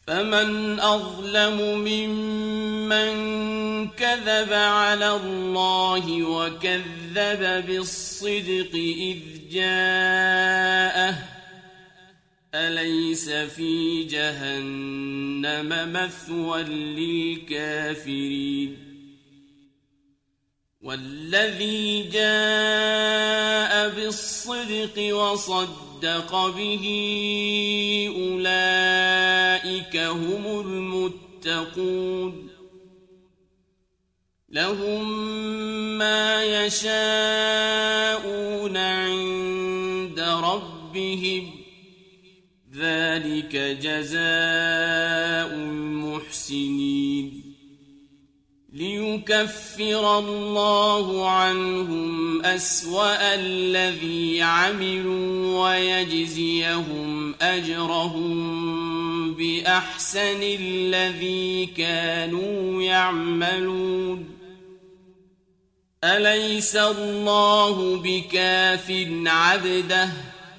فمن أظلم ممن كذب على الله وكذب بالصدق إذ جاءه أليس في جهنم مثوى للكافرين والذي جاء بالصدق وصدق به أولئك هم المتقون لهم ما يشاءون عند ربهم ذلك جزاء المحسنين ليكفر الله عنهم أسوأ الذي عملوا ويجزيهم أجرهم بأحسن الذي كانوا يعملون أليس الله بكاف عبده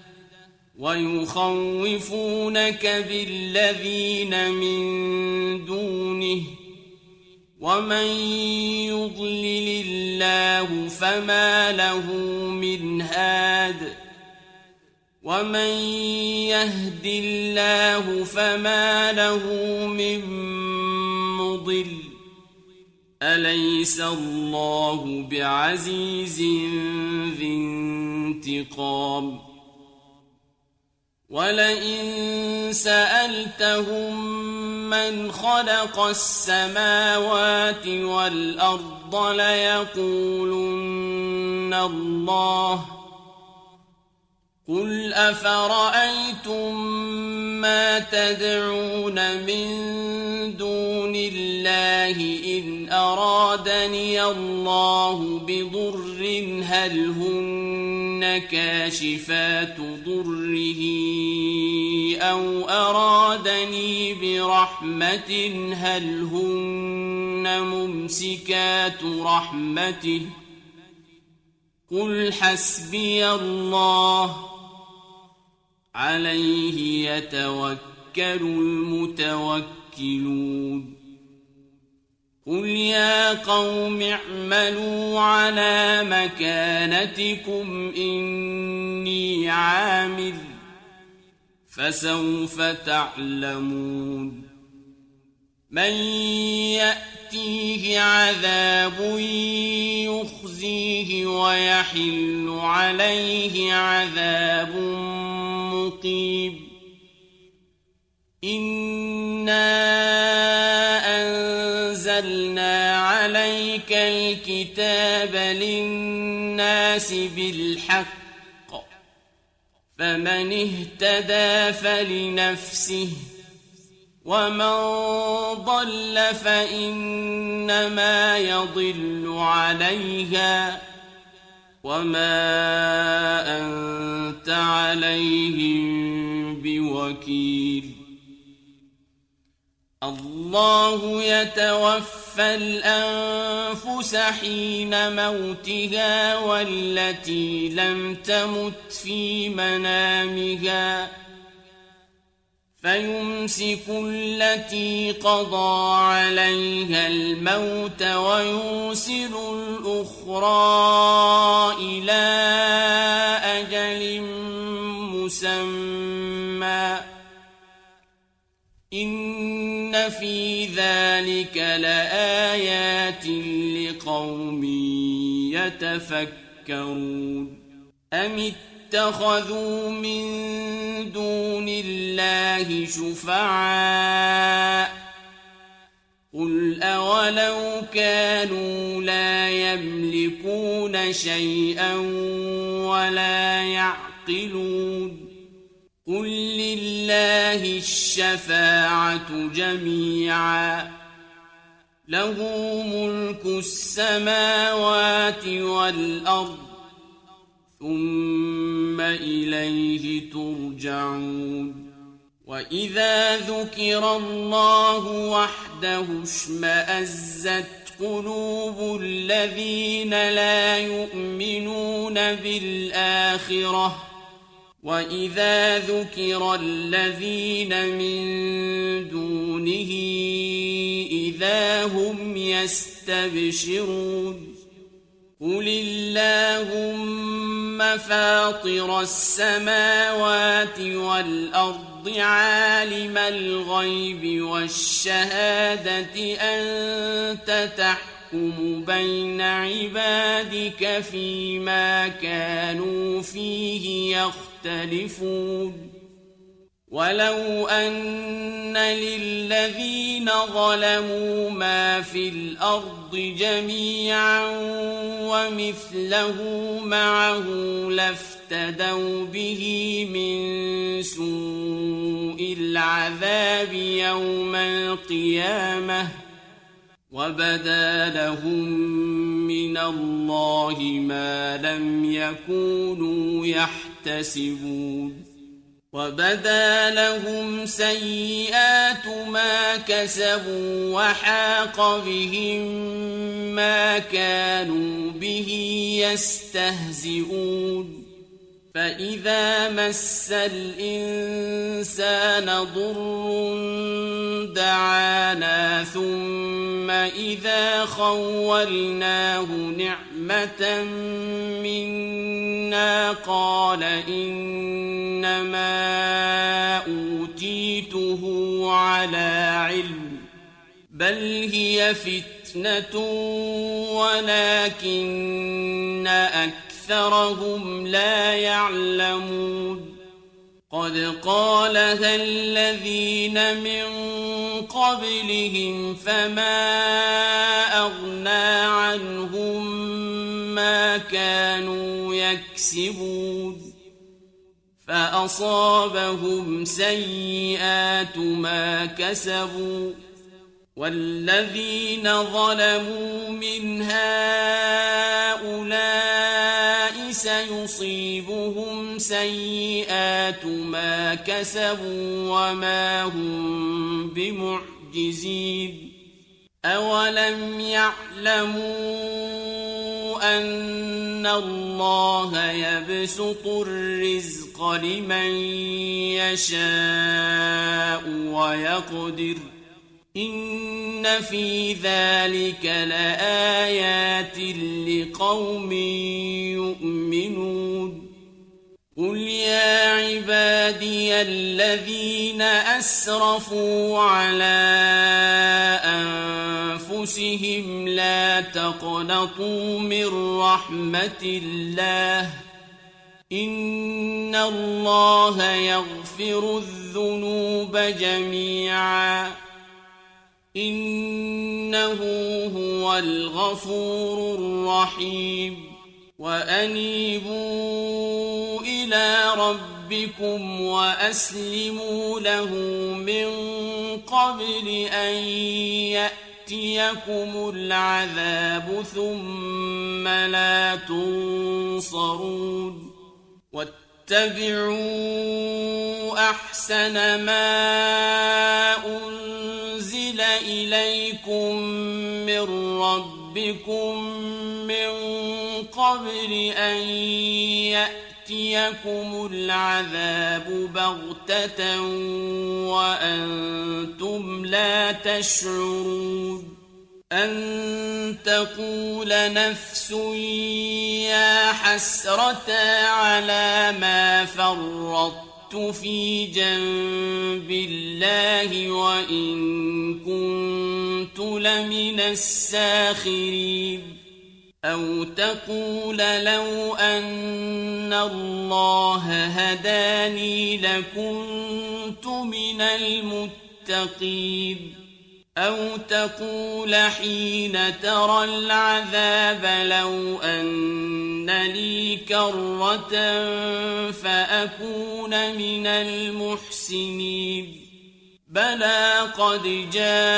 ويخوفونك بالذين من دونه ومن يضلل الله فما له من هاد ومن يهد الله فما له من مضل أليس الله بعزيز ذي انتقام ولئن سألتهم من خلق السماوات والأرض ليقولن الله قل أفرأيتم ما تدعون من دون الله إن أرادني الله بضر هل هن كاشفات ضره أو أرادني برحمة هل هن ممسكات رحمته قل حسبي الله عليه يتوكل المتوكلون قل يا قوم اعملوا على مكانتكم إني عامل فسوف تعلمون من يأتيه عذاب يخزيه ويحل عليه عذاب مقيم إنا أنزلنا عليك الكتاب للناس بالحق فمن اهتدى فلنفسه ومن ضل فإنما يضل عليها وما أنت عليهم بوكيل الله يتوفى الأنفس حين موتها والتي لم تمت في منامها فيمسك التي قضى عليها الموت ويرسل الأخرى إلى أجل مسمى إن في ذلك لآيات لقوم يتفكرون أم اتخذوا من دون الله شفعاء قل أولو كانوا لا يملكون شيئا ولا يعقلون قل لله الشفاعة جميعا له ملك السماوات والأرض ثم إليه ترجعون وإذا ذكر الله وحده اشمأزت قلوب الذين لا يؤمنون بالآخرة وإذا ذكر الذين من دونه دونه إذا هم يستبشرون قل اللهم فاطر السماوات والأرض عالم الغيب والشهادة أنت تحكم بين عبادك فيما كانوا فيه يختلفون ولو أن للذين ظلموا ما في الأرض جميعا ومثله معه لافتدوا به من سوء العذاب يوم القيامة وبدا لهم من الله ما لم يكونوا يحتسبون وبدا لهم سيئات ما كسبوا وحاق بهم ما كانوا به يستهزئون فإذا مس الإنسان ضر دعانا ثم إذا خولناه نعمة منا قال إنما أوتيته على علم بل هي فتنة ولكن أكثرهم لا يعلمون قد قالها الذين من قبلهم فما أغنى عنهم ما كانوا يكسبون فأصابهم سيئات ما كسبوا والذين ظلموا من هؤلاء سيصيبهم سيئات ما كسبوا وما هم بمعجزين أولم يعلموا أن الله يبسط الرزق لمن يشاء ويقدر إن في ذلك لآيات لقوم يؤمنون قل يا عبادي الذين أسرفوا على أنفسهم لا تقنطوا من رحمة الله إن الله يغفر الذنوب جميعا إنه هو الغفور الرحيم وأنيبوا إلى ربكم وأسلموا له من قبل أن يأتيكم العذاب ثم لا تنصرون واتبعوا أحسن ما أنزل إليكم من ربكم من قبل أن يأتيكم العذاب بغتة وأنتم لا تشعرون أن تقول نفس يا حسرة على ما فرطت في جنب الله وإن كنت لمن الساخرين أو تقول لو أن الله هداني لكنت من المتقين أو تقول حين ترى العذاب لو أن لي كرة فأكون من المحسنين بلى قد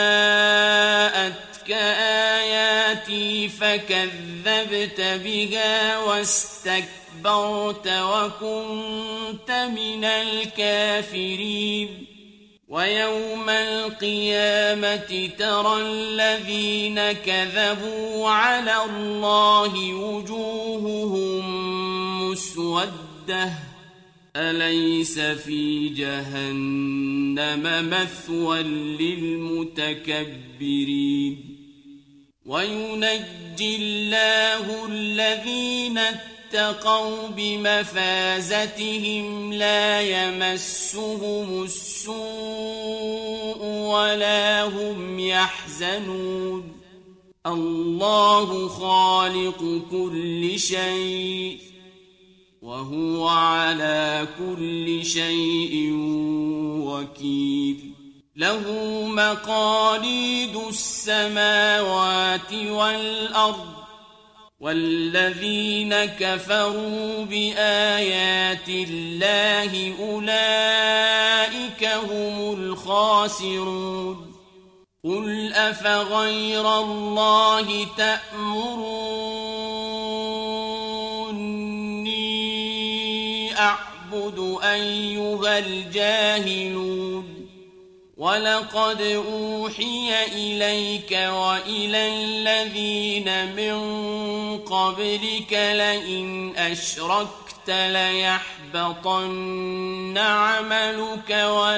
جاءتك آياتي فكذبت بها واستكبرت وكنت من الكافرين ويوم القيامة ترى الذين كذبوا على الله وجوههم مسودة أليس في جهنم مثوى للمتكبرين وينجي الله الذين اتقوا بمفازتهم لا يمسهم السوء ولا هم يحزنون الله خالق كل شيء وهو على كل شيء وكيل له مقاليد السماوات والأرض والذين كفروا بآيات الله أولئك هم الخاسرون قل أفغير الله تأمروني أعبد أيها الجاهلون ولقد أوحي إليك وإلى الذين من قبلك لئن أشركت ليحبطن عملك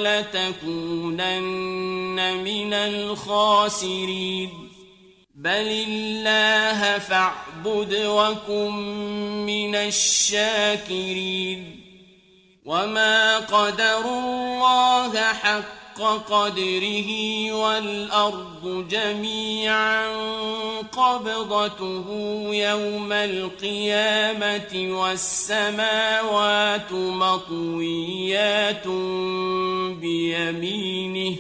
ولتكونن من الخاسرين بل الله فاعبد وكن من الشاكرين وما قدروا الله حق قدره والأرض جميعا قبضته يوم القيامة والسماوات مطويات بيمينه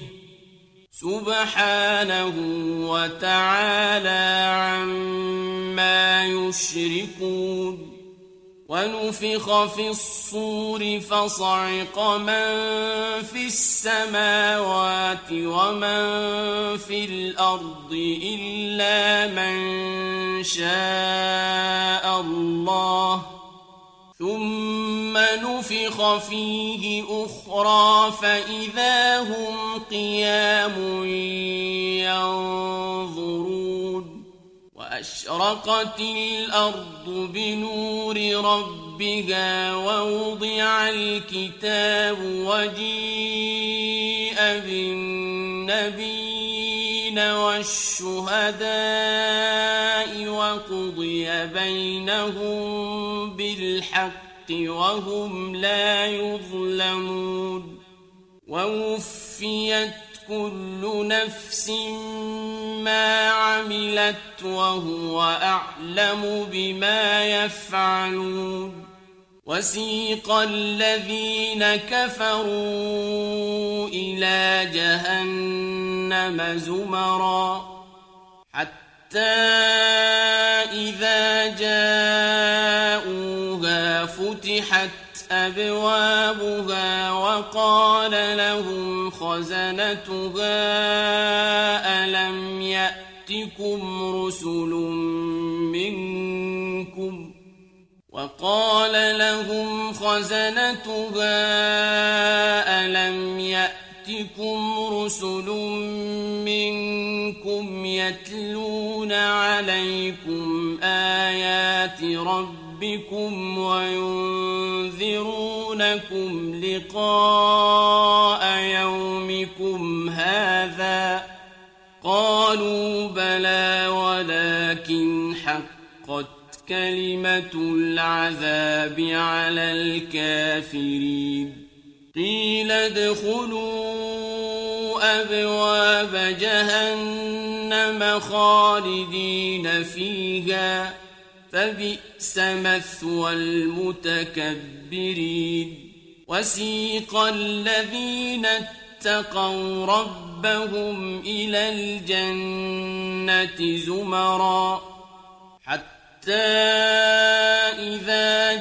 سبحانه وتعالى عما يشركون ونفخ في الصور فصعق من في السماوات ومن في الأرض إلا من شاء الله ثم نفخ فيه أخرى فإذا هم قيام ينظرون وأشرقت الأرض بنور ربها ووضع الكتاب وجيء بالنبيين والشهداء وقضي بينهم بالحق وهم لا يظلمون ووفيت كل نفس ما عملت وهو أعلم بما يفعلون وسيق الذين كفروا إلى جهنم زمرا حتى إذا جاءوها فتحت أبوابها وقال لهم خزنتها ألم يأتكم رسل منكم يتلون عليكم آيات ربكم وينذرونكم لقاء يومكم هذا قالوا بلى ولكن حقت كلمة العذاب على الكافرين قيل ادخلوا أبواب جهنم خالدين فيها فبئس مثوى المتكبرين وسيق الذين اتقوا ربهم إلى الجنة زمرا حتى إذا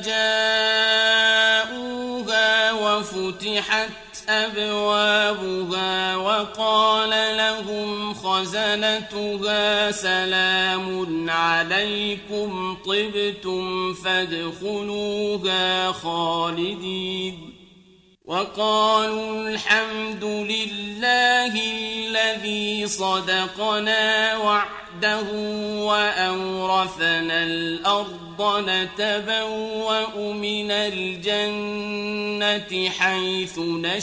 جاءوها وفتحت أبوابها وقال لهم خزنتها سلام عليكم طبتم فادخلوها خالدين وقالوا الحمد لله الذي صدقنا وعده وأورثنا الأرض نتبوأ من الجنة حيث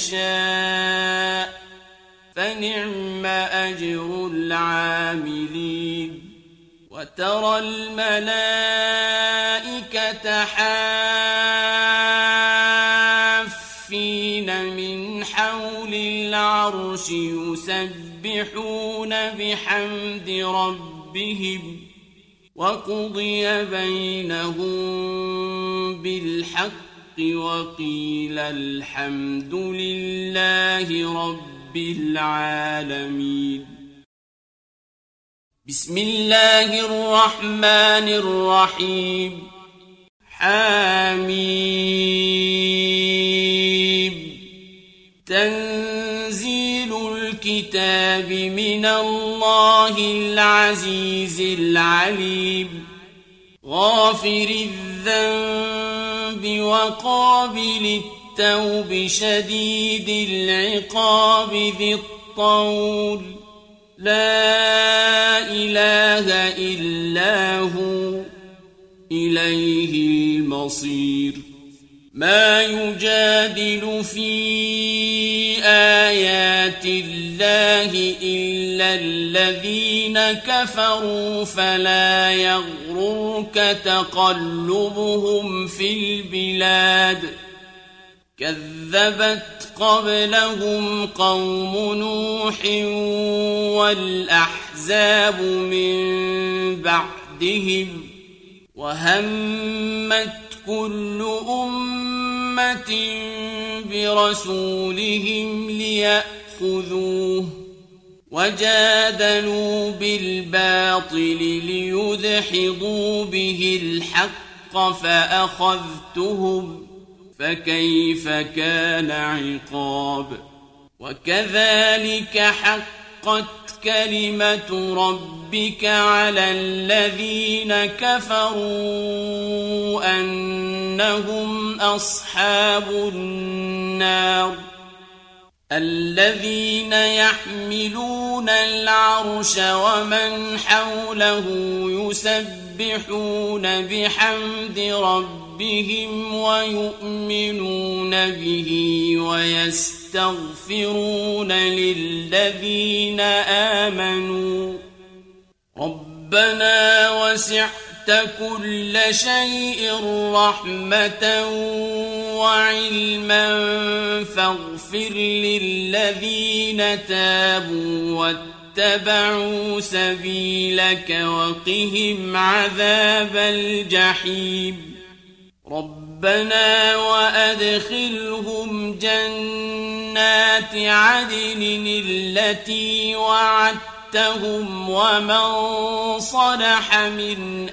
نشاء فنعم أجر العاملين وترى الملائكة حافين من حول العرش يسبحون بحمد ربهم وقضي بينهم بالحق وقيل الحمد لله رب العالمين. بسم الله الرحمن الرحيم. حميم. تنزيل الكتاب من الله العزيز العليم غافر الذنب وقابل التوب شديد العقاب ذي الطول لا إله إلا هو إليه المصير. ما يجادل في آيات الله إلا الذين كفروا فلا يغررك تقلبهم في البلاد. كذبت قبلهم قوم نوح والأحزاب من بعدهم وهمت كل أمة برسولهم ليأخذوه وجادلوا بالباطل ليدحضوا به الحق فأخذتهم فكيف كان عقاب. وكذلك حقت كلمة ربك على الذين كفروا أنهم أصحاب النار. الذين يحملون العرش ومن حوله يسبحون بحمد ربهم ويؤمنون به ويستغفرون للذين آمنوا ربنا وسعت كل شيء رحمة وعلما فاغفر للذين تابوا واتبعوا سبيلك وقهم عذاب الجحيم. ربنا وأدخلهم جنات عدن التي وعدتهم ومن صلح من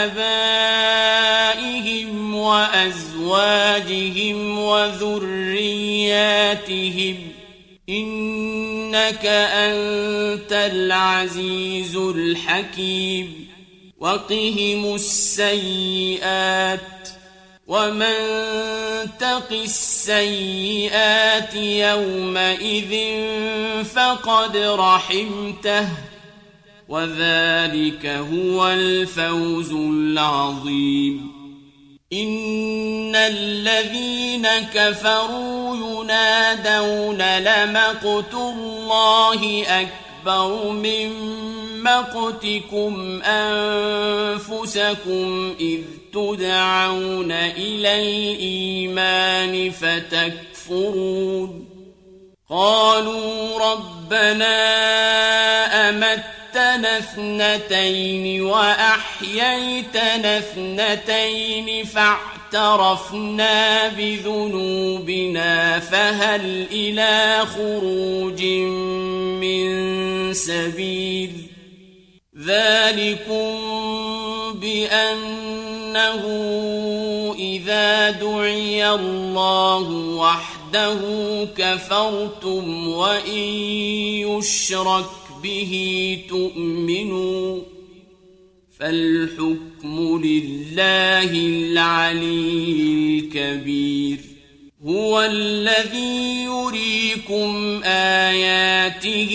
آبائهم وأزواجهم وذرياتهم إنك أنت العزيز الحكيم. وقهم السيئات ومن تق السيئات يومئذ فقد رحمته وذلك هو الفوز العظيم. إن الذين كفروا ينادون لمقت الله أكبر من مقتكم أنفسكم إذ تدعون إلى الإيمان فتكفرون. قالوا ربنا أمتنا اثنتين وأحييتنا اثنتين فاعترفنا بذنوبنا فهل إلى خروج من سبيل. ذلكم بأنه إذا دعي الله وحده كفرتم وإن يشرك به تؤمنوا فالحكم لله العلي الكبير. هو الذي يريكم آياته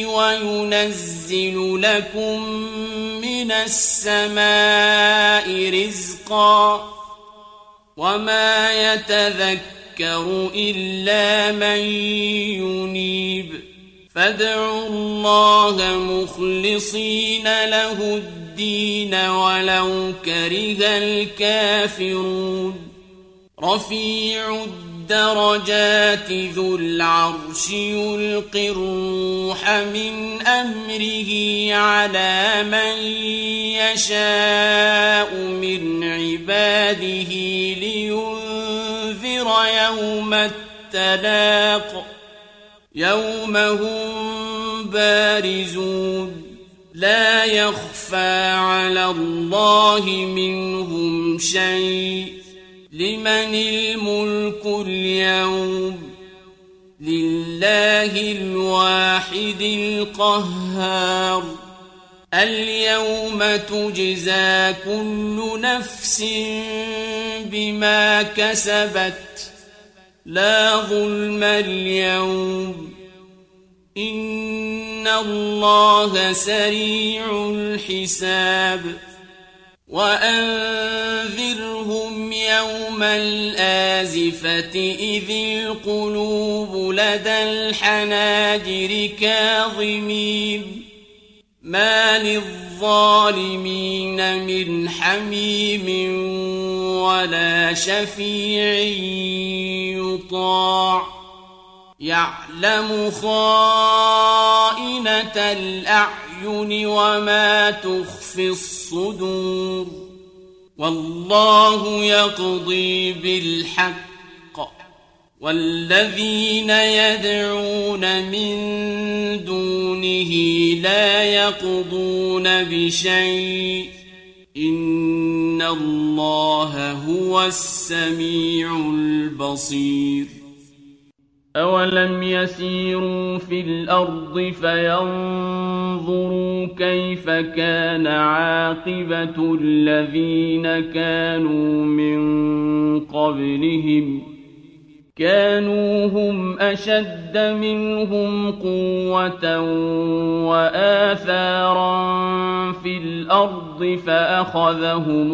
وينزل لكم من السماء رزقا وما يتذكر إلا من ينيب فادعوا الله مخلصين له الدين ولو كره الكافرون رفيع الدرجات ذو العرش يلقي الروح من أمره على من يشاء من عباده لينذر يوم التلاق يوم هم بارزون لا يخفى على الله منهم شيء لمن الملك اليوم لله الواحد القهار اليوم تجزى كل نفس بما كسبت لا ظلم اليوم إن الله سريع الحساب وأنذرهم يوم الآزفة إذ القلوب لدى الحناجر كاظمين ما للظالمين من حميم ولا شفيع يطاع يعلم خائنة الأعين وما تخفي الصدور والله يقضي بالحق والذين يدعون من دونه لا يقضون بشيء إن الله هو السميع البصير أولم يسيروا في الأرض فينظروا كيف كان عاقبة الذين كانوا من قبلهم كانوا هم أشد منهم قوة وآثارا في الأرض فأخذهم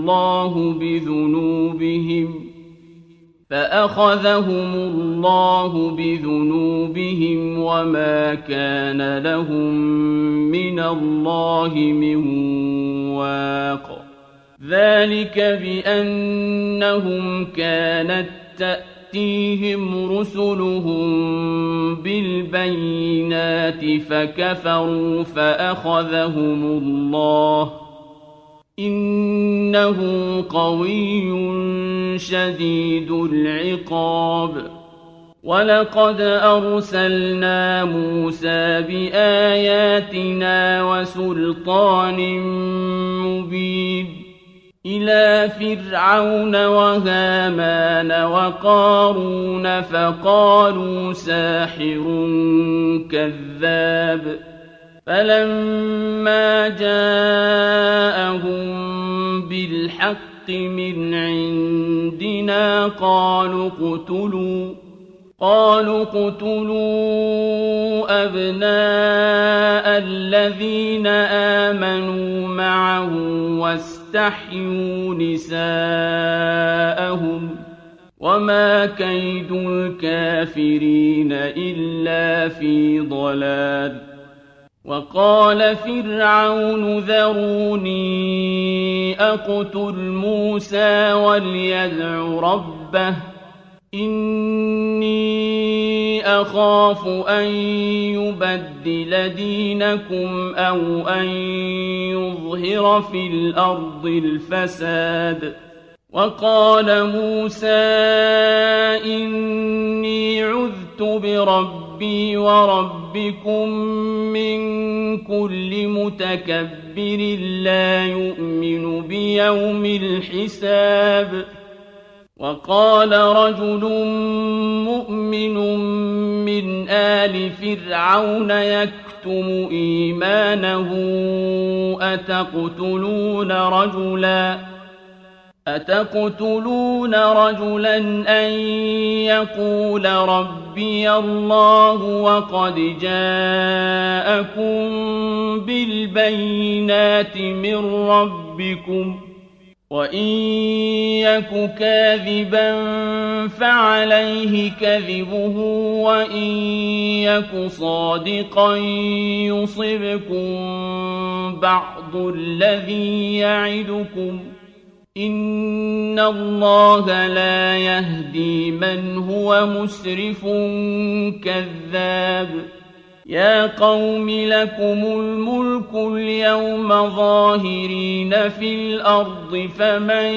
الله بذنوبهم وما كان لهم من الله من واق ذلك بأنهم كانت تأتيهم رسلهم بالبينات فكفروا فأخذهم الله إنه قوي شديد العقاب ولقد أرسلنا موسى بآياتنا وسلطان مبين إلى فرعون وهامان وقارون فقالوا ساحر كذاب فلما جاءهم بالحق من عندنا قالوا اقتلوا أبناء الذين آمنوا معه واستحيوا نساءهم وما كيد الكافرين إلا في ضلال وقال فرعون ذروني أقتل موسى وليدع ربه إني أخاف أن يبدل دينكم أو أن يظهر في الأرض الفساد وقال موسى إني عذت بربي وربكم من كل متكبر لا يؤمن بيوم الحساب وقال رجل مؤمن من آل فرعون يكتم إيمانه أتقتلون أتقتلون رجلا أن يقول ربي الله وقد جاءكم بالبينات من ربكم وإن يك كاذبا فعليه كذبه وإن يك صادقا يصبكم بعض الذي يعدكم إن الله لا يهدي من هو مسرف كذاب يا قوم لكم الملك اليوم ظاهرين في الأرض فمن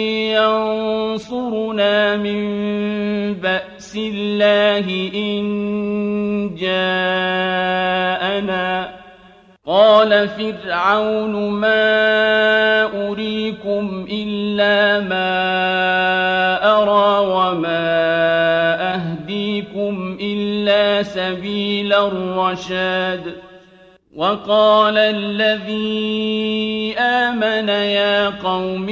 ينصرنا من بأس الله إن جاءنا قال فرعون ما أريكم إلا ما أرى وما أهديكم إلا سبيل الرشاد وقال الذي آمن يا قوم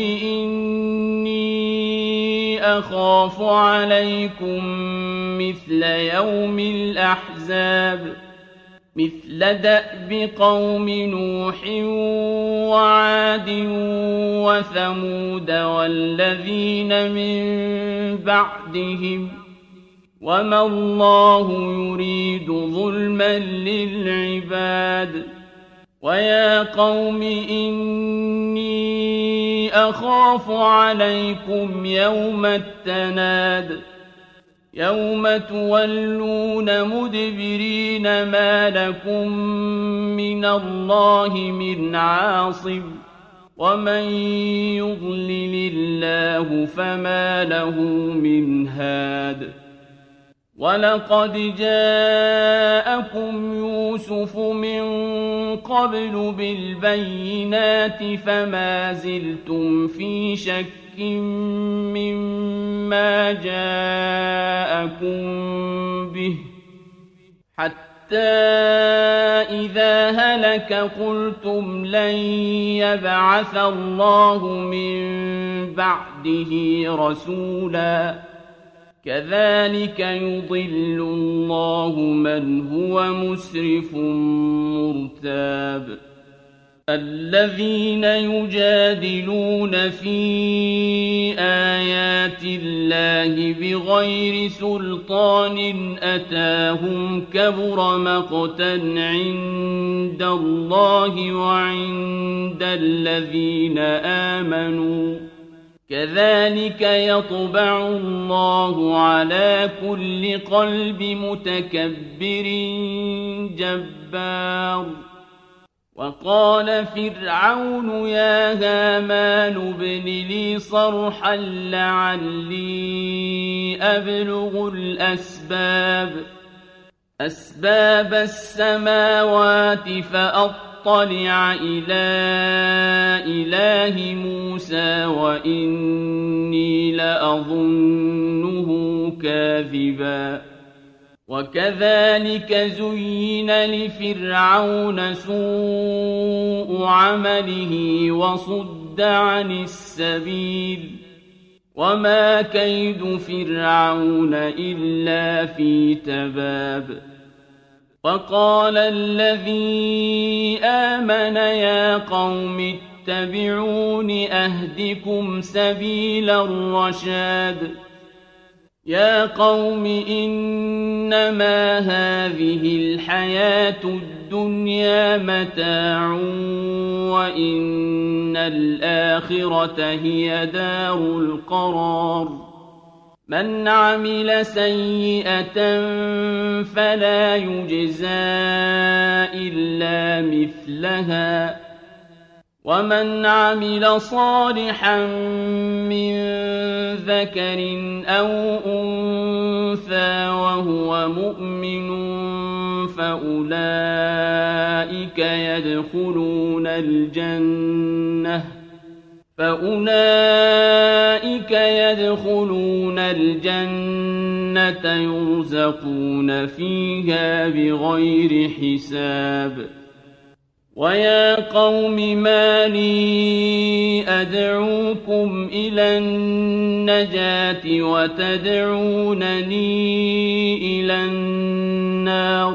إني أخاف عليكم مثل يوم الأحزاب مثل دأب قوم نوح وعاد وثمود والذين من بعدهم وما الله يريد ظلما للعباد ويا قوم إني أخاف عليكم يوم التناد يوم تولون مدبرين ما لكم من الله من عاصم ومن يضلل الله فما له من هاد ولقد جاءكم يوسف من قبل بالبينات فما زلتم في شك مما جاءكم به حتى إذا هلك قلتم لن يبعث الله من بعده رسولا كذلك يضل الله من هو مسرف مرتاب الذين يجادلون في آيات الله بغير سلطان أتاهم كبر مقتا عند الله وعند الذين آمنوا كذلك يطبع الله على كل قلب متكبر جبار وقال فرعون يا هامان ابن لي صرحا لعلي أبلغ أسباب السماوات فأطلع إلى إله موسى وإني لأظنه كاذبا وكذلك زين لفرعون سوء عمله وصد عن السبيل وما كيد فرعون إلا في تباب وقال الذي آمن يا قوم اتبعون أهدكم سبيل الرشاد يا قوم إنما هذه الحياة الدنيا متاع وإن الآخرة هي دار القرار من عمل سيئة فلا يجزى إلا مثلها ومن عمل صالحا من ذكر أو أنثى وهو مؤمن فأولئك يدخلون الجنة يرزقون فيها بغير حساب ويا قوم ما لي أدعوكم إلى النجاة وتدعونني إلى النار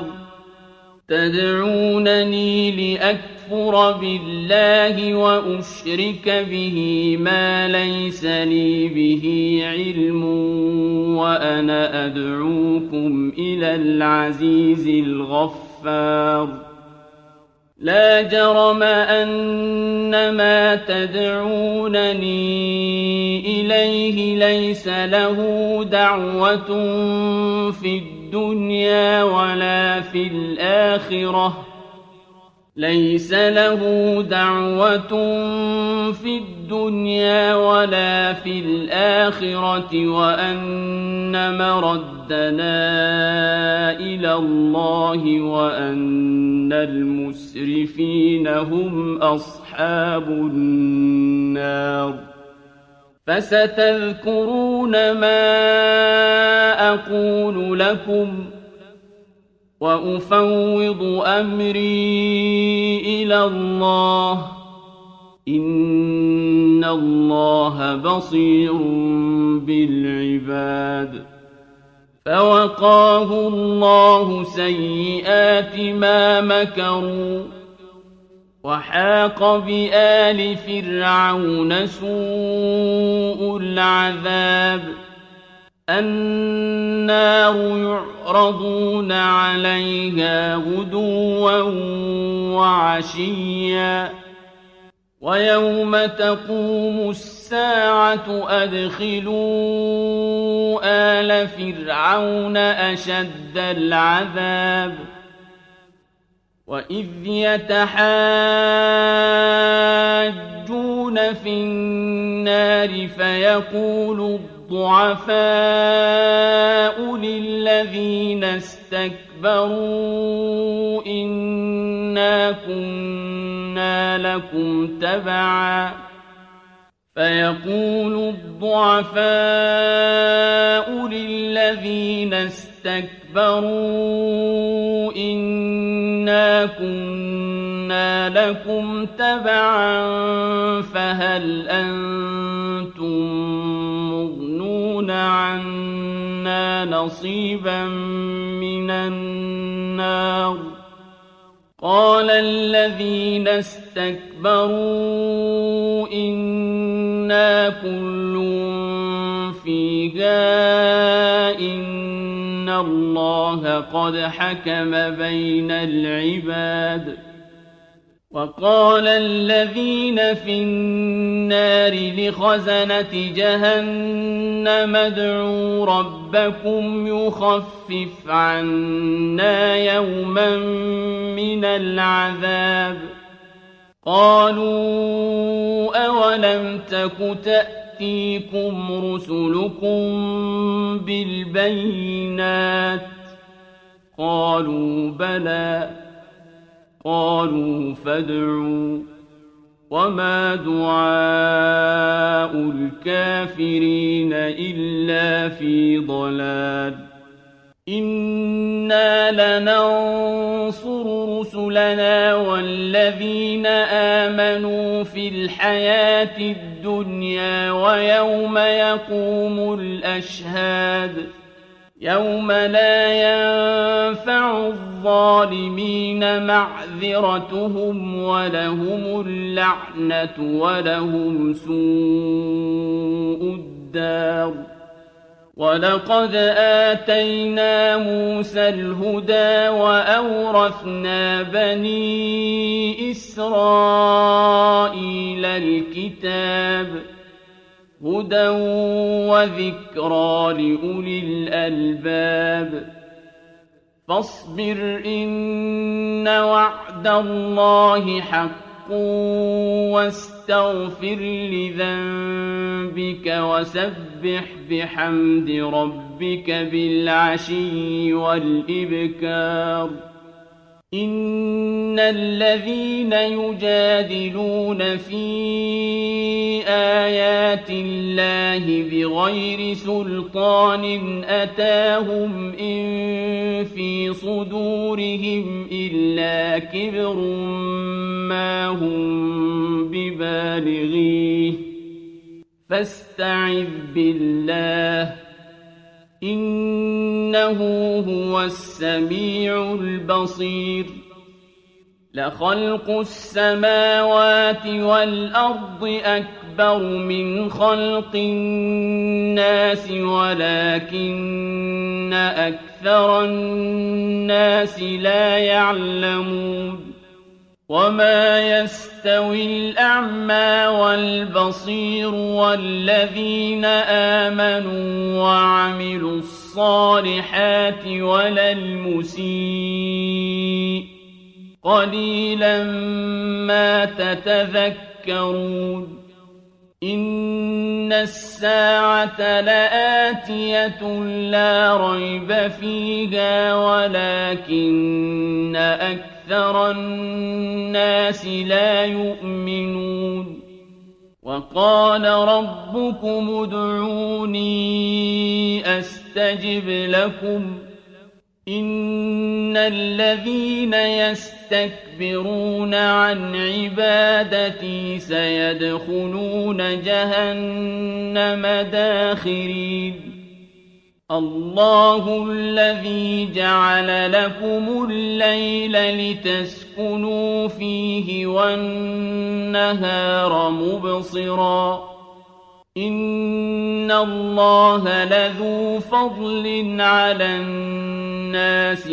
تدعونني لأكفر بالله وأشرك به ما ليس لي به علم وأنا أدعوكم إلى العزيز الغفار لا جرم أن ما تدعونني إليه ليس له دعوة في الدنيا ولا في الآخرة ليس له دعوة في الدنيا ولا في الآخرة وأن مردنا إلى الله وأن المسرفين هم أصحاب النار فستذكرون ما أقول لكم وأفوض أمري إلى الله إن الله بصير بالعباد فوقاه الله سيئات ما مكروا وحاق بآل فرعون سوء العذاب النار يعرضون عليها غدوا وعشيا ويوم تقوم الساعة أدخلوا آل فرعون أشد العذاب وإذ يتحاجون في النار فيقول الضعفاء للذين استكبروا إنا كنا لكم تبعا فيقول الضعفاء للذين استكبروا إنا كنا لكم تبعا فهل أنتم مغنون عنا نصيبا من النار قال الذين استكبروا إنا كل فيها إن الله قد حكم بين العباد وقال الذين في النار لخزنة جهنم ادعوا ربكم يخفف عنا يوما من العذاب قالوا أولم تك تأتيكم رسلكم بالبينات قالوا بلى قالوا فادعوا وما دعاء الكافرين إلا في ضلال إنا لننصر رسلنا والذين آمنوا في الحياة الدنيا ويوم يقوم الأشهاد يوم لا ينفع الظالمين معذرتهم ولهم اللعنة ولهم سوء الدار ولقد آتينا موسى الهدى وأورثنا بني إسرائيل الكتاب هدى وذكرى لأولي الألباب فاصبر إن وعد الله حق واستغفر لذنبك وسبح بحمد ربك بالعشي والإبكار إن الذين يجادلون في آيات الله بغير سلطان أتاهم إن في صدورهم إلا كبر ما هم ببالغيه فاستعذ بالله إنه هو السميع البصير لخلق السماوات والأرض أكبر من خلق الناس ولكن أكثر الناس لا يعلمون وما يستوي الأعمى والبصير والذين آمنوا وعملوا الصالحات ولا المسيء قليلا ما تتذكرون إن الساعة لآتية لا ريب فيها ولكن أكثر الناس لا يؤمنون وقال ربكم ادعوني أستجب لكم إن الذين يستكبرون عن عبادتي سيدخلون جهنم داخرين الله الذي جعل لكم الليل لتسكنوا فيه والنهار مبصرا إن الله لذو فضل على الناس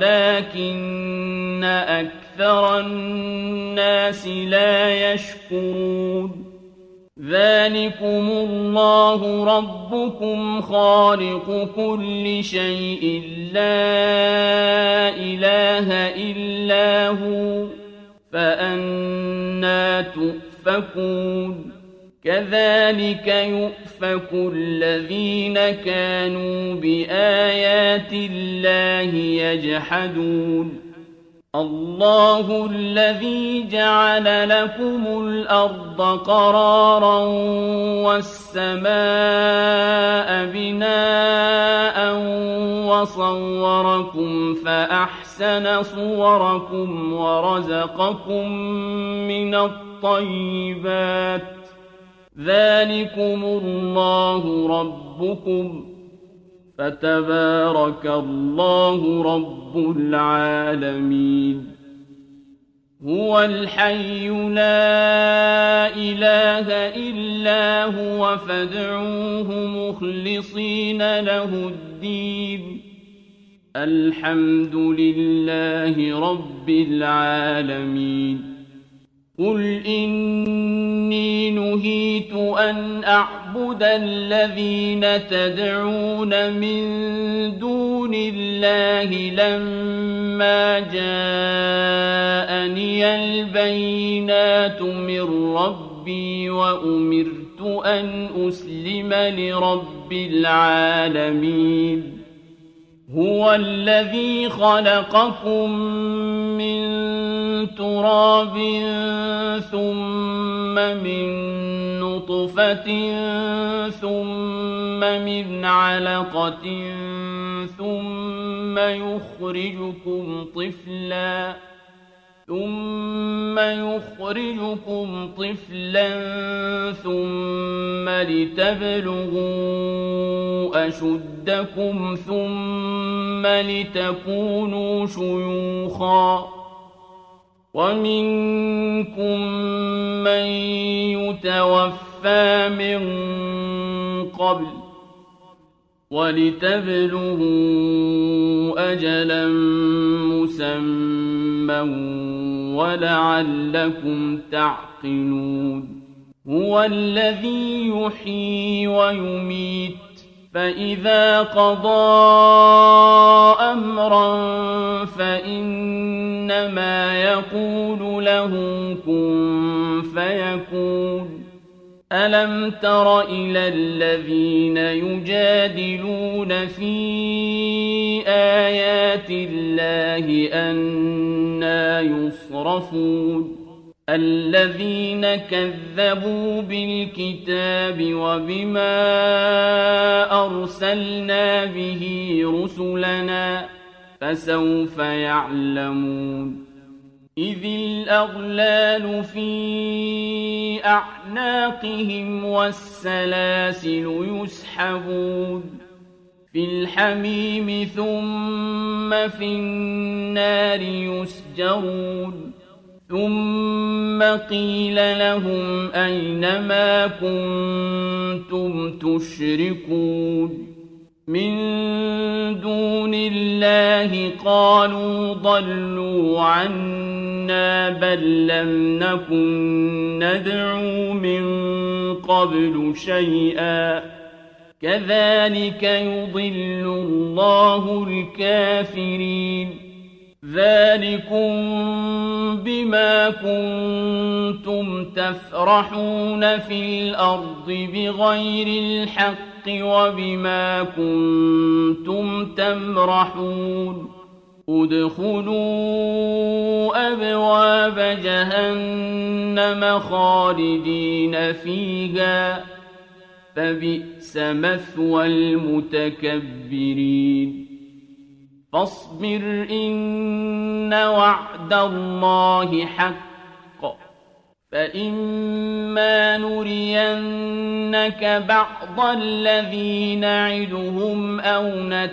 ولكن أكثر الناس لا يشكرون ذلكم الله ربكم خالق كل شيء لا إله إلا هو فأنى تؤفكون كذلك يؤفك الذين كانوا بآيات الله يجحدون الله الذي جعل لكم الأرض قرارا والسماء بناء وصوركم فأحسن صوركم ورزقكم من الطيبات ذلكم الله ربكم فتبارك الله رب العالمين هو الحي لا إله إلا هو فادعوه مخلصين له الدين الحمد لله رب العالمين قل إني نهيت أن أعبد الذين تدعون من دون الله لما جاءني البينات من ربي وأمرت أن أسلم لرب العالمين هو الذي خلقكم من تراب ثم من نطفة ثم من علقة ثم يخرجكم طفلا ثم لتبلغوا أشدكم ثم لتكونوا شيوخا ومنكم من يتوفى من قبل ولتبلغوا أجلا مسمى ولعلكم تعقلون هو الذي يحيي ويميت فإذا قضى أمرا فإنما يقول له كن فيكون ألم تر إلى الذين يجادلون في آيات الله أنى يصرفون الذين كذبوا بالكتاب وبما أرسلنا به رسلنا فسوف يعلمون إذ الأغلال في أعناقهم والسلاسل يسحبون في الحميم ثم في النار يسجرون ثم قيل لهم أين ما كنتم تشركون من دون الله قالوا ضلوا عنا بل لم نكن ندعو من قبل شيئا كذلك يضل الله الكافرين ذلكم بما كنتم تفرحون في الأرض بغير الحق وبما كنتم تمرحون ادخلوا أبواب جهنم خالدين فيها فبئس مثوى المتكبرين فاصبر إن وعد الله حق فإما نرينك بعض الذي نعدهم أو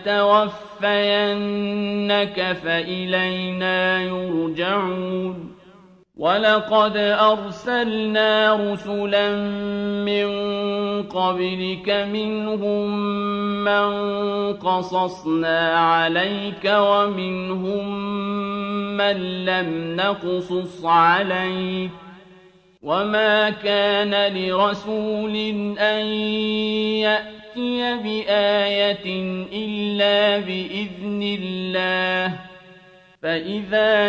نتوفينك فإلينا يرجعون ولقد أرسلنا رسلا من قبلك منهم من قصصنا عليك ومنهم من لم نقصص عليك وما كان لرسول أن يأتي بآية إلا بإذن الله فإذا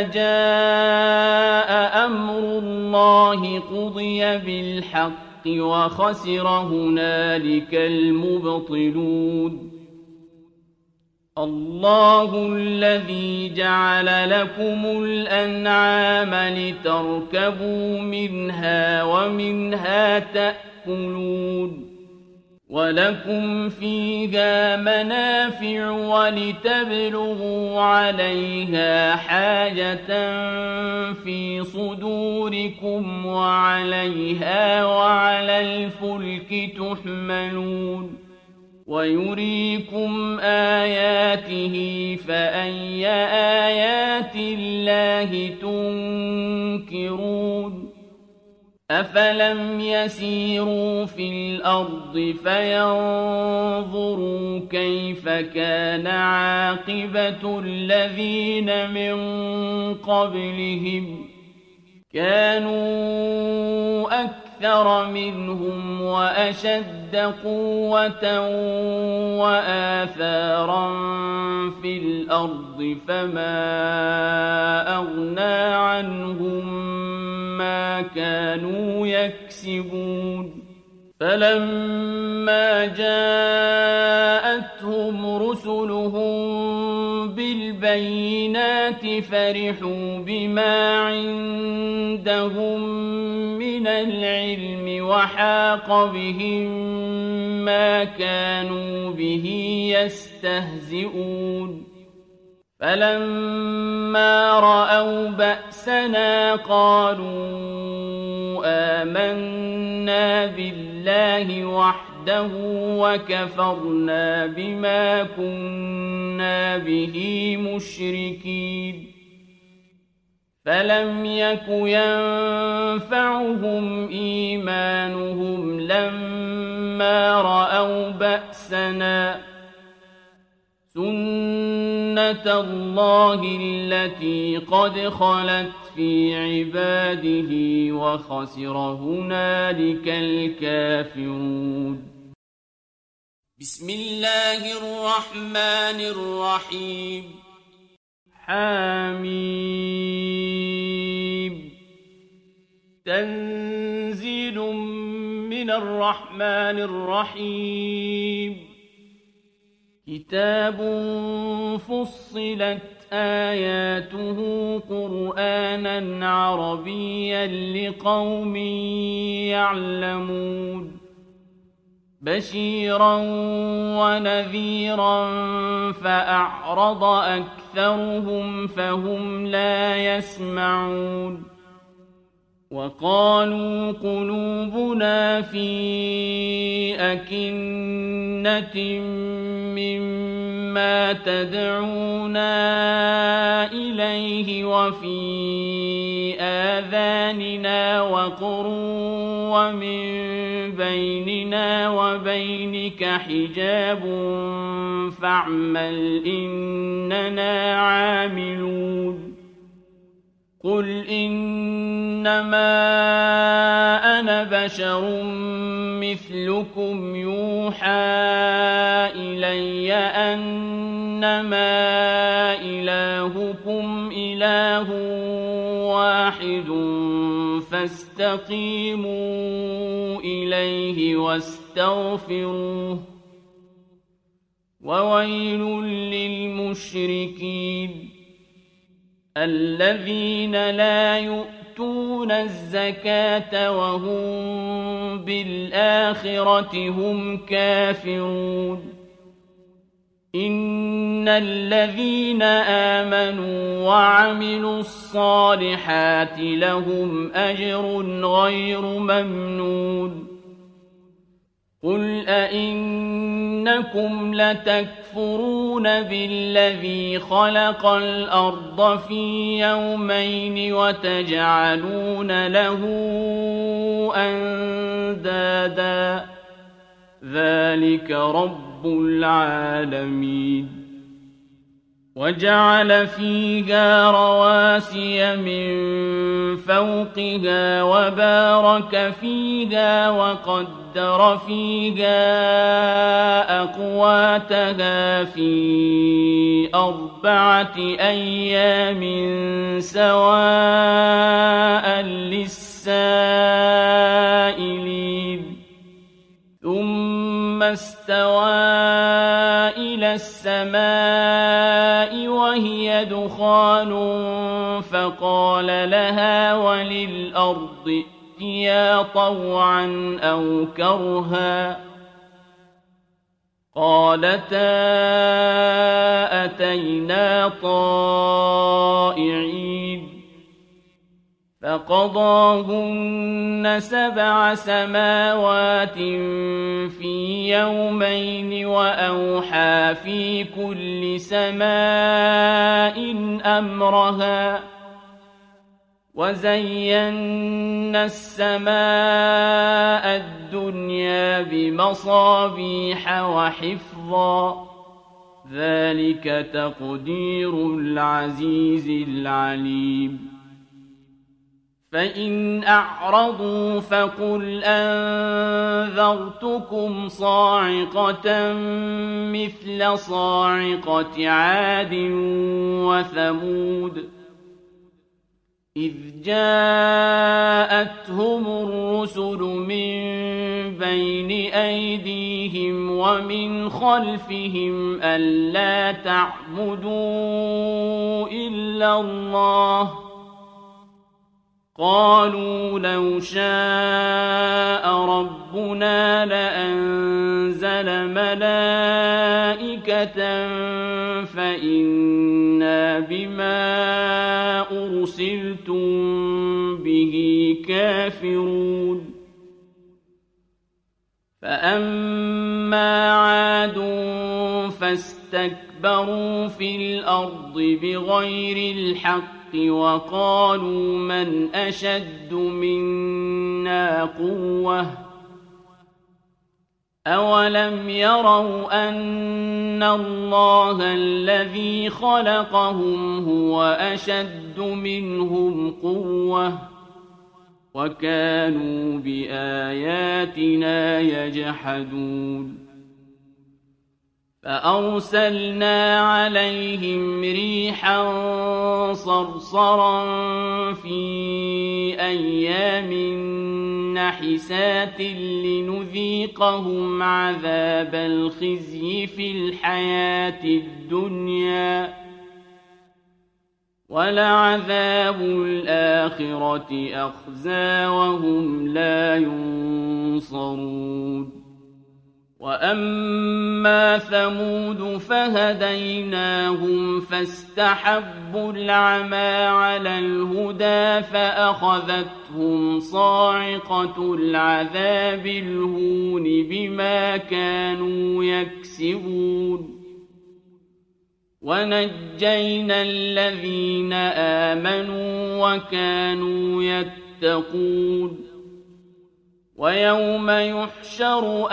جاء أمر الله قضي بالحق وخسر هنالك المبطلون الله الذي جعل لكم الأنعام لتركبوا منها ومنها تأكلون ولكم فيها منافع ولتبلغوا عليها حاجة في صدوركم وعليها وعلى الفلك تحملون ويريكم آياته فأي آيات الله تنكرون أفلم يسيروا في الأرض فينظروا كيف كان عاقبة الذين من قبلهم كانوا أكثر منهم وأشد قوة وآثارا في الأرض فما أغنى عنهم ما كانوا يكسبون فلما جاءتهم رسلهم بالبينات فرحوا بما عندهم من العلم وحاق بهم ما كانوا به يستهزئون فلما رأوا بأسنا قالوا آمنا بالله وحده وكفرنا بما كنا به مشركين فلم يك ينفعهم إيمانهم لما رأوا بأسنا سنة الله التي قد خلت في عباده وخسر هنالك الكافرون بسم الله الرحمن الرحيم حميم تنزيل من الرحمن الرحيم كتاب فصلت آياته قرآنا عربيا لقوم يعلمون بشيرا ونذيرا فأعرض أكثرهم فهم لا يسمعون وقالوا قلوبنا في أكنة مما تدعونا إليه وفي آذاننا وقر ومن بيننا وبينك حجاب فاعمل إننا عاملون قل إنما أنا بشر مثلكم يوحى إلي أنما إلهكم إله واحد فاستقيموا إليه واستغفروه وويل للمشركين الذين لا يؤتون الزكاة وهم بالآخرة هم كافرون إن الذين آمنوا وعملوا الصالحات لهم أجر غير ممنون قل أئنكم لتكفرون بالذي خلق الأرض في يومين وتجعلون له أندادا ذلك رب العالمين وجعل فيها رواسي من فوقها وبارك فيها وقدر فيها أقواتها في 4 أيام سواء للسائلين ثم استوى إلى السماء وهي دخان فقال لها وللأرض ائتيا طوعا أو كرها قالتا أتينا طائعين فقضاهن 7 سماوات في يومين وأوحى في كل سماء أمرها وزينا السماء الدنيا بمصابيح وحفظا ذلك تقدير العزيز العليم فإن أعرضوا فقل أنذرتكم صاعقة مثل صاعقة عاد وثمود إذ جاءتهم الرسل من بين أيديهم ومن خلفهم ألا تعبدوا إلا الله قالوا لو شاء ربنا لأنزل ملائكة فإنا بما أرسلتم به كافرون فأما عاد فاستكبروا في الأرض بغير الحق وقالوا من أشد منا قوة أولم يروا أن الله الذي خلقهم هو أشد منهم قوة وكانوا بآياتنا يجحدون فأرسلنا عليهم ريحا صرصرا في أيام حسات لنذيقهم عذاب الخزي في الحياة الدنيا ولعذاب الآخرة أخزى وهم لا ينصرون وأما ثمود فهديناهم فاستحبوا العمى على الهدى فأخذتهم صاعقة العذاب الهون بما كانوا يكسبون ونجينا الذين آمنوا وكانوا يتقون ويوم يحشر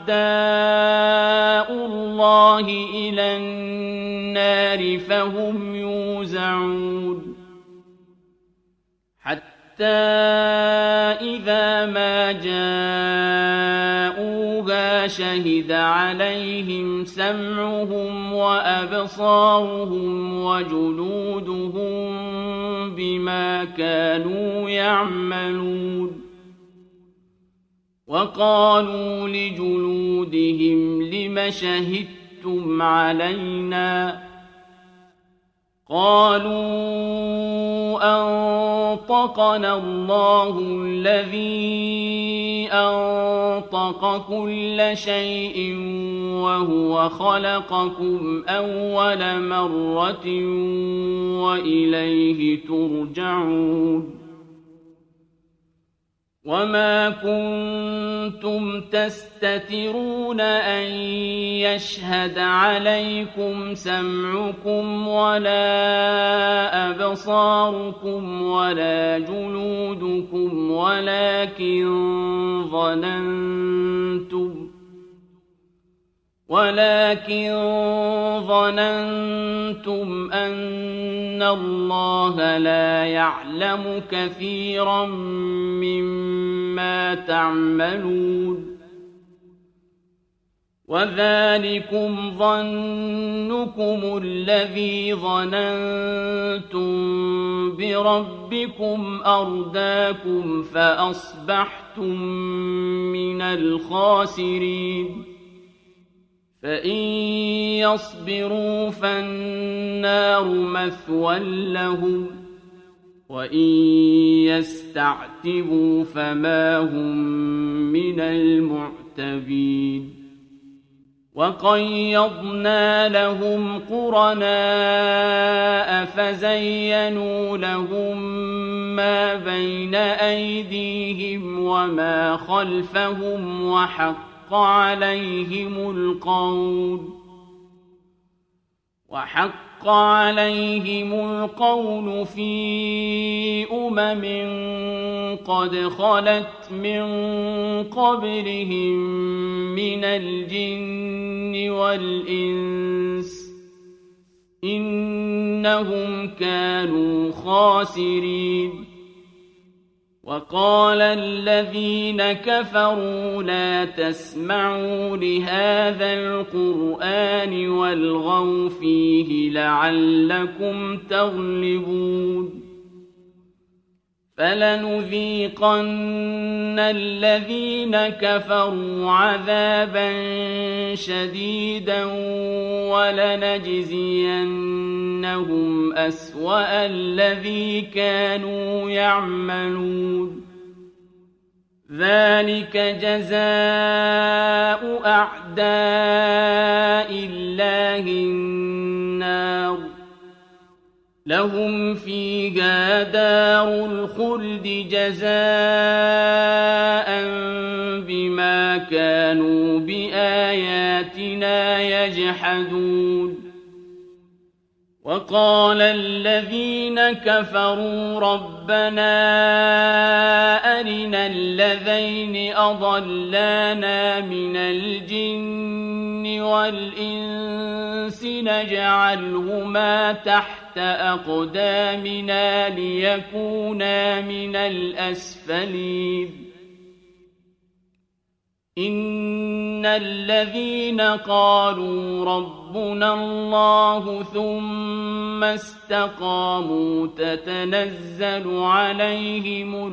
أعداء الله إلى النار فهم يوزعون حتى إذا ما جاءوها شهد عليهم سمعهم وأبصارهم وجلودهم بما كانوا يعملون وقالوا لجلودهم لم شهدتم علينا قالوا أنطقنا الله الذي أنطق كل شيء وهو خلقكم أول مرة وإليه ترجعون وما كنتم تستترون أن يشهد عليكم سمعكم ولا أبصاركم ولا جلودكم ولكن ظننتم أن الله لا يعلم كثيرا مما تعملون وذلكم ظنكم الذي ظننتم بربكم أرداكم فأصبحتم من الخاسرين فإن يصبروا فالنار مثوى لهم وإن يستعتبوا فما هم من المعتبين وقيضنا لهم قرناء فزينوا لهم ما بين أيديهم وما خلفهم وحق عليهم القول في قد خلت من قبلهم من الجن والإنس إنهم كانوا خاسرين وقال الذين كفروا لا تسمعوا لهذا القرآن والغوا فيه لعلكم تغلبون فلنذيقن الذين كفروا عذابا شديدا ولنجزينهم أسوأ الذي كانوا يعملون ذلك جزاء أعداء الله النار لهم فيها دار الخلد جزاء بما كانوا بآياتنا يجحدون وقال الذين كفروا ربنا أرنا الذين أضلانا من الجن والإنس نجعلهما تحت أقدامنا ليكونا من الأسفلين إن الذين قالوا ربنا الله ثم استقاموا تتنزل عليهم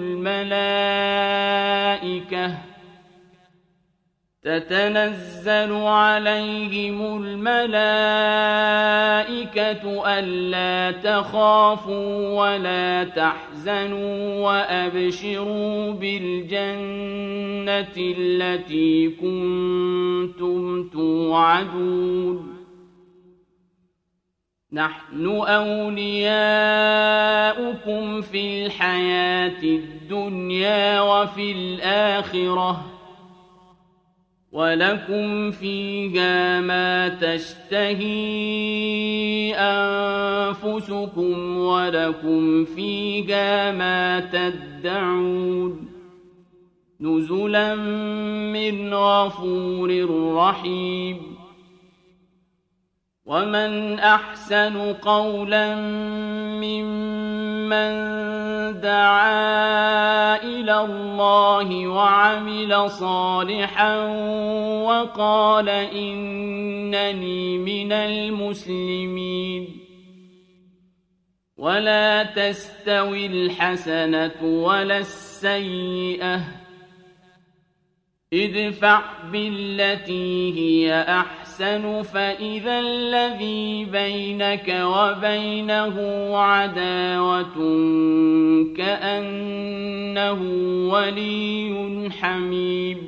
الملائكة ألا تخافوا ولا تحزنوا وأبشروا بالجنة التي كنتم توعدون نحن أولياؤكم في الحياة الدنيا وفي الآخرة ولكم فيها ما تشتهي أنفسكم ولكم فيها ما تدعون نزلا من غفور رحيم ومن أحسن قولا ممن دعا إلى الله وعمل صالحا وقال إنني من المسلمين ولا تستوي الحسنة ولا السيئة ادفع بالتي هي أحسن فإذا الذي بينك وبينه عداوة كأنه ولي حميم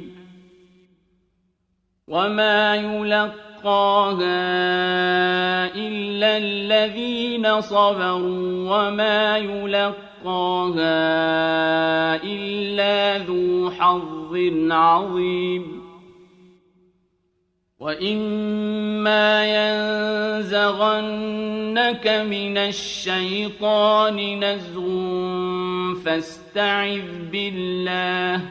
وما يلقاها إلا الذين صبروا وما يلقاها إلا ذو حظ عظيم وإما ينزغنك من الشيطان نزغ فاستعذ بالله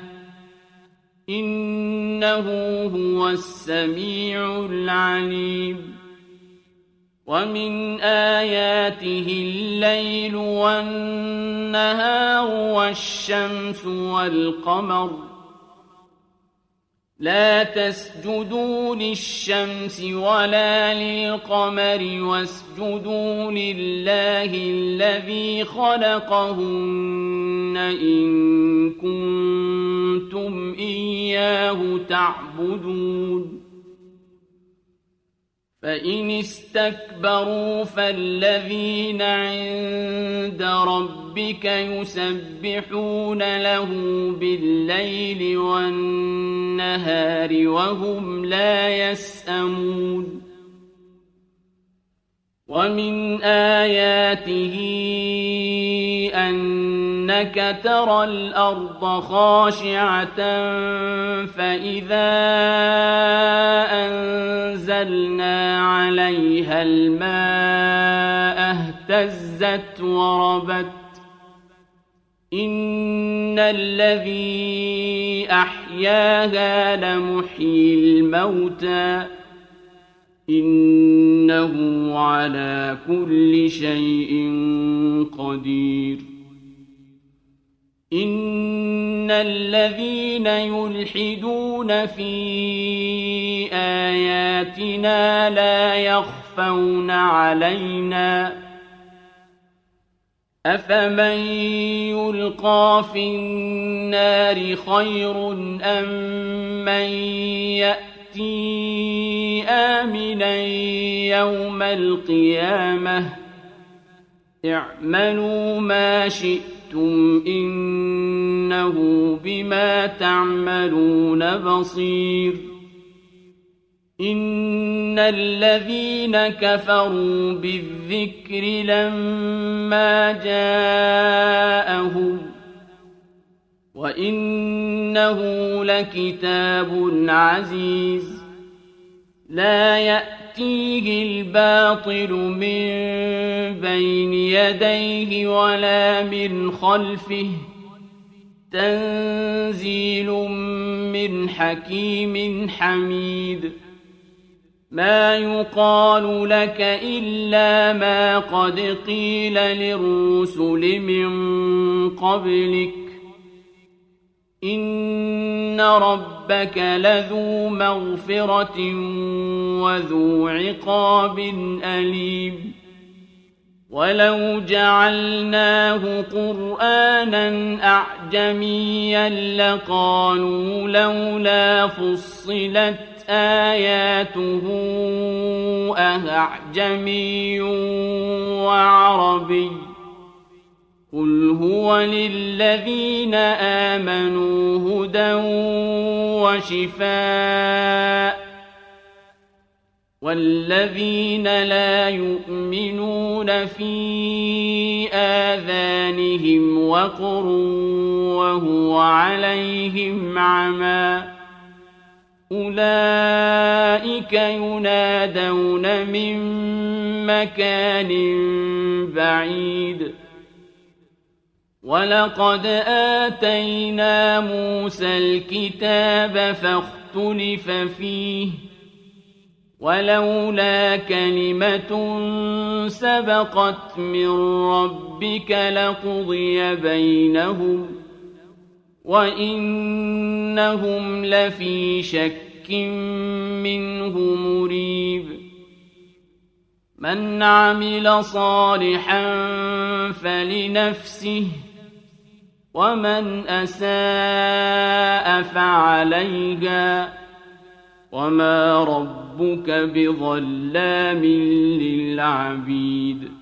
إنه هو السميع العليم ومن آياته الليل والنهار والشمس والقمر لا تسجدوا للشمس ولا للقمر واسجدوا لله الذي خلقهن إن كنتم إياه تعبدون فإن استكبروا فالذين عند ربك يسبحون له بالليل والنهار وهم لا يسأمون ومن آياته أنك ترى الأرض خاشعة فإذا أنزلنا عليها الماء اهتزت وربت إن الذي أحياها لمحيي الموتى إنه على كل شيء قدير إن الذين يلحدون في آياتنا لا يخفون علينا أفمن يلقى في النار خير أم من يأتي آمنا يوم القيامة اعملوا ما شئتم إنه بما تعملون بصير إن الذين كفروا بالذكر لما جاءهم وإنه لكتاب عزيز لا يأتيه الباطل من بين يديه ولا من خلفه تنزيل من حكيم حميد ما يقال لك إلا ما قد قيل للرسل من قبلك إن ربك لذو مغفرة وذو عقاب أليم ولو جعلناه قرآنا أعجميا لقالوا لولا فصلت آياته أأعجمي وعربي قل هو للذين آمنوا هدى وشفاء والذين لا يؤمنون في آذانهم وقر وهو عليهم عمى أولئك ينادون من مكان بعيد ولقد آتينا موسى الكتاب فاختلف فيه ولولا كلمة سبقت من ربك لقضي بينهم وإنهم لفي شك منه مريب من عمل صالحا فلنفسه ومن أساء فعليها وما ربك بظلام للعبيد